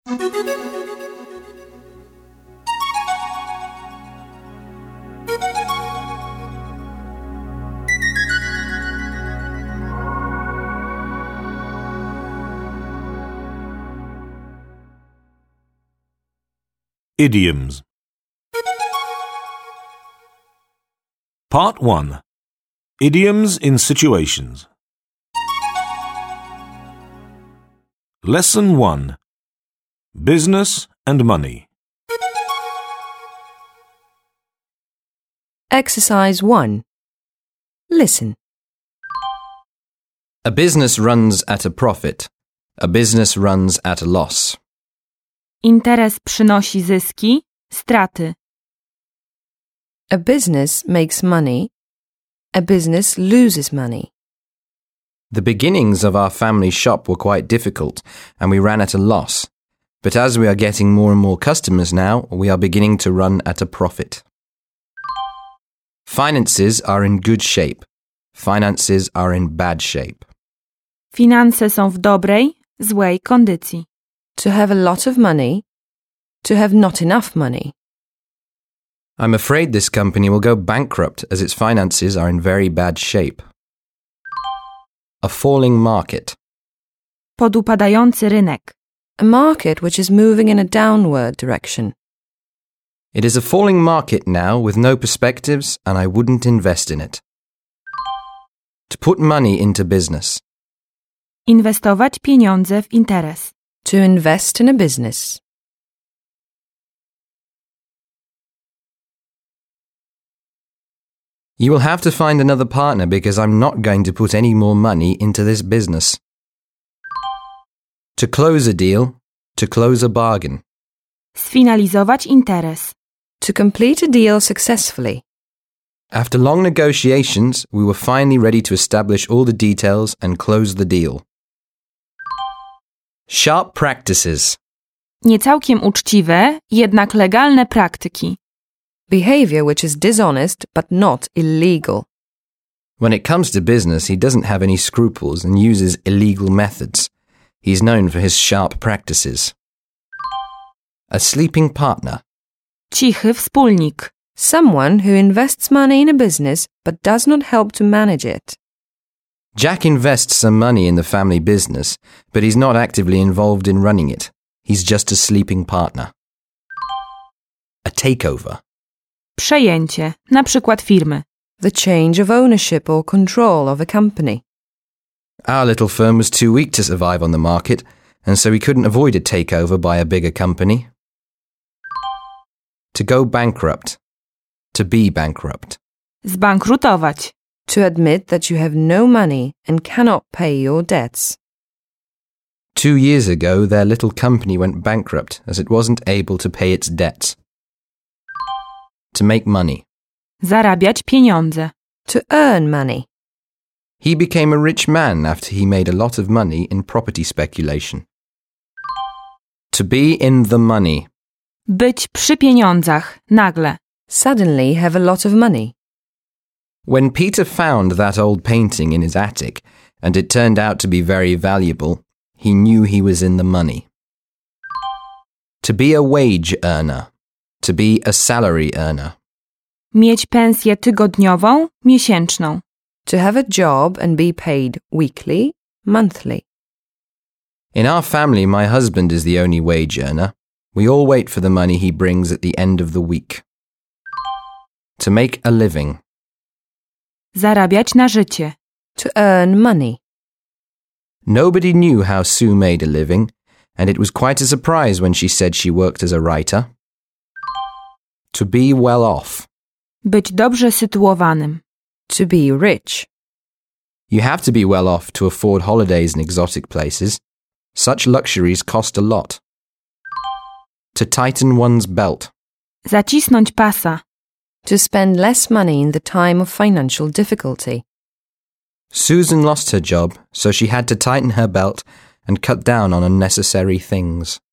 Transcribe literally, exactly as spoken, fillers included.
Idioms. Part one. Idioms in situations. Lesson one. Business and money. Exercise one. Listen. A business runs at a profit. A business runs at a loss. Interes przynosi zyski, straty. A business makes money. A business loses money. The beginnings of our family shop were quite difficult and we ran at a loss. But as we are getting more and more customers now, we are beginning to run at a profit. Finances are in good shape. Finances are in bad shape. Finanse są w dobrej, złej kondycji. To have a lot of money. To have not enough money. I'm afraid this company will go bankrupt as its finances are in very bad shape. A falling market. Podupadający rynek. A market which is moving in a downward direction. It is a falling market now with no perspectives and I wouldn't invest in it. To put money into business. Inwestować pieniądze w interes. To invest in a business. You will have to find another partner because I'm not going to put any more money into this business. To close a deal. To close a bargain. Sfinalizować interes. To complete a deal successfully. After long negotiations, we were finally ready to establish all the details and close the deal. Sharp practices. Niecałkiem uczciwe, jednak legalne praktyki. Behavior which is dishonest but not illegal. When it comes to business, he doesn't have any scruples and uses illegal methods. He's known for his sharp practices. A sleeping partner. Cichy wspólnik. Someone who invests money in a business but does not help to manage it. Jack invests some money in the family business, but he's not actively involved in running it. He's just a sleeping partner. A takeover. Przejęcie, na przykład firmy. The change of ownership or control of a company. Our little firm was too weak to survive on the market, and so we couldn't avoid a takeover by a bigger company. To go bankrupt. To be bankrupt. Zbankrutować. To admit that you have no money and cannot pay your debts. Two years ago, their little company went bankrupt as it wasn't able to pay its debts. To make money. Zarabiać pieniądze. To earn money. He became a rich man after he made a lot of money in property speculation. To be in the money. Być przy pieniądzach, nagle. Suddenly have a lot of money. When Peter found that old painting in his attic, and it turned out to be very valuable, he knew he was in the money. To be a wage earner. To be a salary earner. Mieć pensję tygodniową, miesięczną. To have a job and be paid weekly, monthly. In our family, my husband is the only wage earner. We all wait for the money he brings at the end of the week. To make a living. Zarabiać na życie. To earn money. Nobody knew how Sue made a living, and it was quite a surprise when she said she worked as a writer. To be well off. Być dobrze sytuowanym. To be rich. You have to be well off to afford holidays in exotic places. Such luxuries cost a lot. To tighten one's belt. Zacisnąć pasa. To spend less money in the time of financial difficulty. Susan lost her job, so she had to tighten her belt and cut down on unnecessary things.